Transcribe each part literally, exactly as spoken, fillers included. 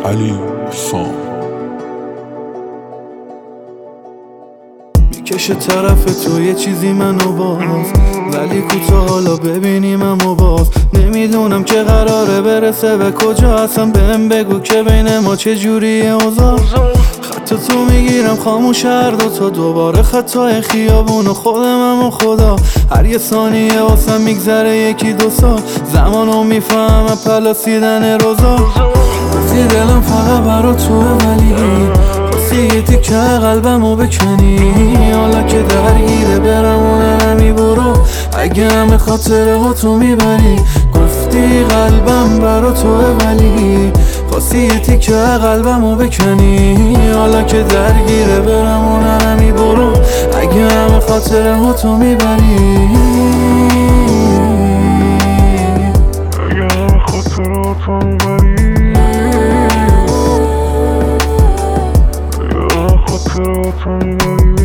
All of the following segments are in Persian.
علی فام میکشه طرف تو یه چیزی منو باز، ولی کوتاه حالا ببینیم اما باز نمیدونم که قراره برسه به کجا. اصلا بهم بگو که بین ما چه جوریه اوضاع. خط تو میگیرم خاموش هر دوتا، دوباره خطای خیابون و خودمم و خدا. هر یه ثانیه واسم میگذره یکی دو سال، زمانو میفهمم پلاسیدن روزا. گفتی دلم فقط برا توه، ولی خواستی یه تیکه قلبمو بکنی. حالا که درگیره برم و نمی برو، اگه همه خاطره ها تو میبری. گفتی قلبم برا توه، ولی خواستی یه تیکه قلبمو بکنی. حالا که درگیره برم و نمی برو، اگه همه خاطره ها تو میبری. اگه همه خاطره ها تو میبری، اگه همه خاطره ها تو میبری.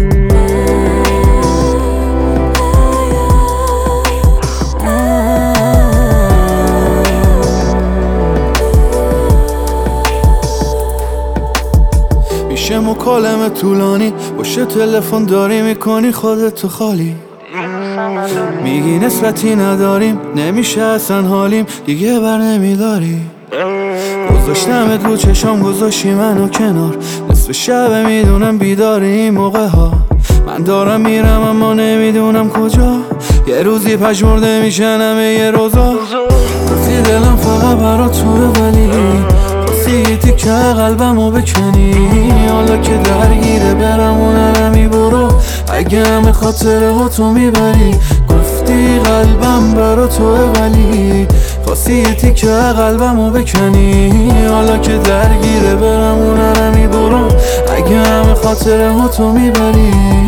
میشه مکالمه طولانی، باشه تلفن داری میکنی خودتو خالی. میگی نسبتی نداریم، نمیشه اصلا حالیم دیگه بر نمیداری. گذاشتمت رو چشام گذاشتی منو کنار، نصف شب میدونم بیداری این موقع ها. من دارم میرم اما نمیدونم کجا، یه روزی پژمرده میشنم یه روزا. گفتی دلم فقط برا توه، ولی خواستی یه تیکه قلبمو بکنی. حالا که درگیره برم و نمی برو، اگه همه خاطره ها تو میبری. گفتی قلبم برا توه، ولی خواستی یه تیکه قلبمو بکنی. حالا که درگیره برم و نمی برو، اگه همه خاطره ها تو میبری.